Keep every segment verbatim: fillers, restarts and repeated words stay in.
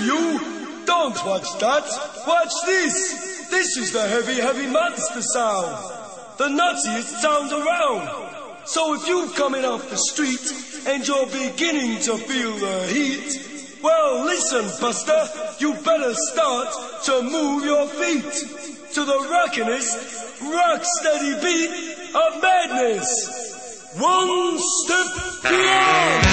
you! Don't watch that! Watch this! This is the heavy, heavy monster sound! The nuttiest sound around! So if you're coming off the street and you're beginning to feel the heat, well, listen, Buster, you better start to move your feet to the rockinest, rock-steady beat of madness. One step beyond!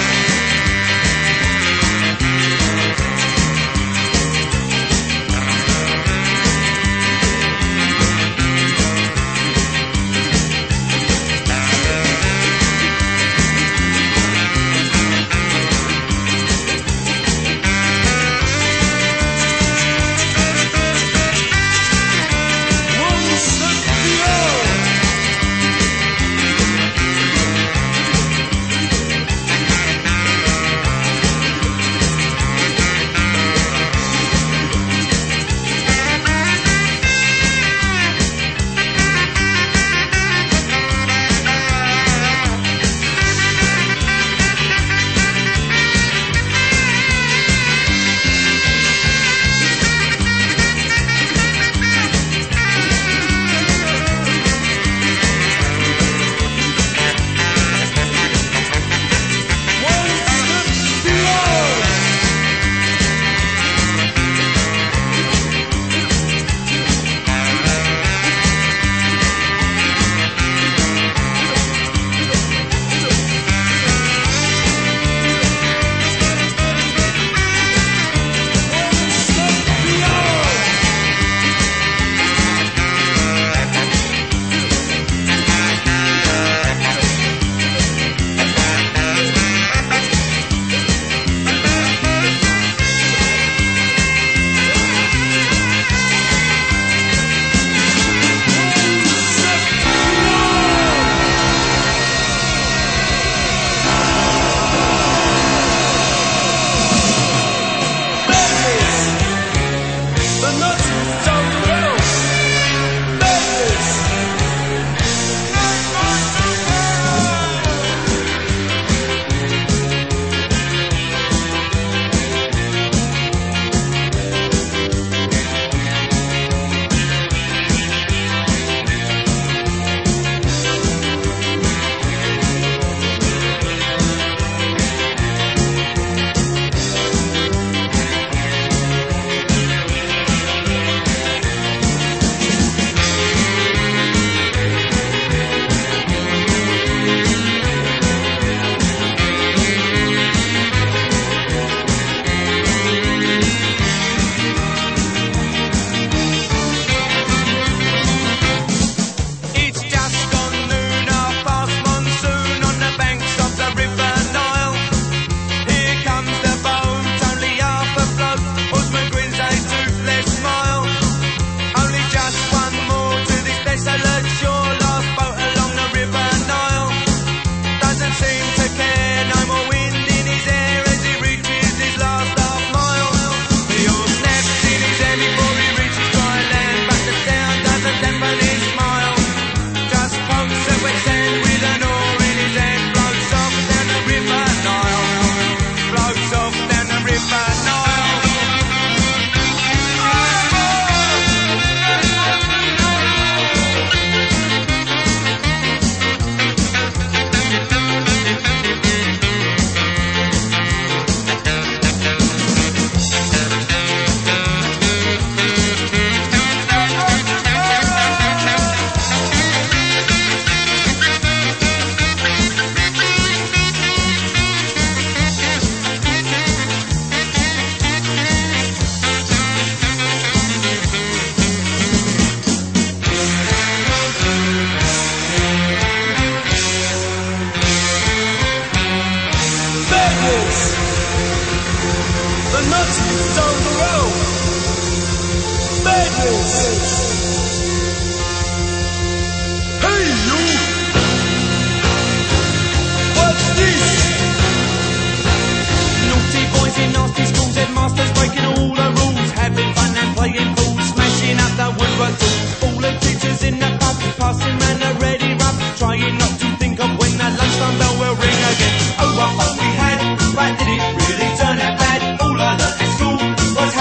What we had, but did it really turn out bad? All I learned at school was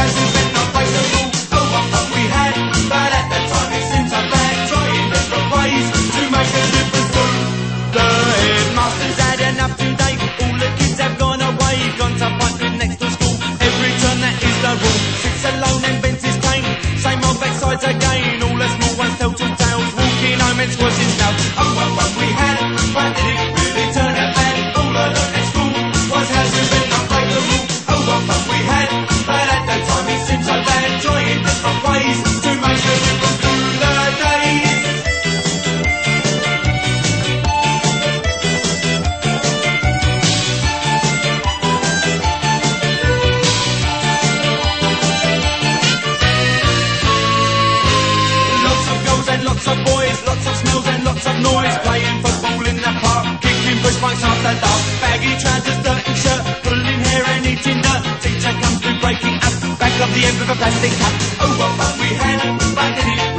breaking up. Back of the end with a plastic cup. Oh, what fun we had, but did it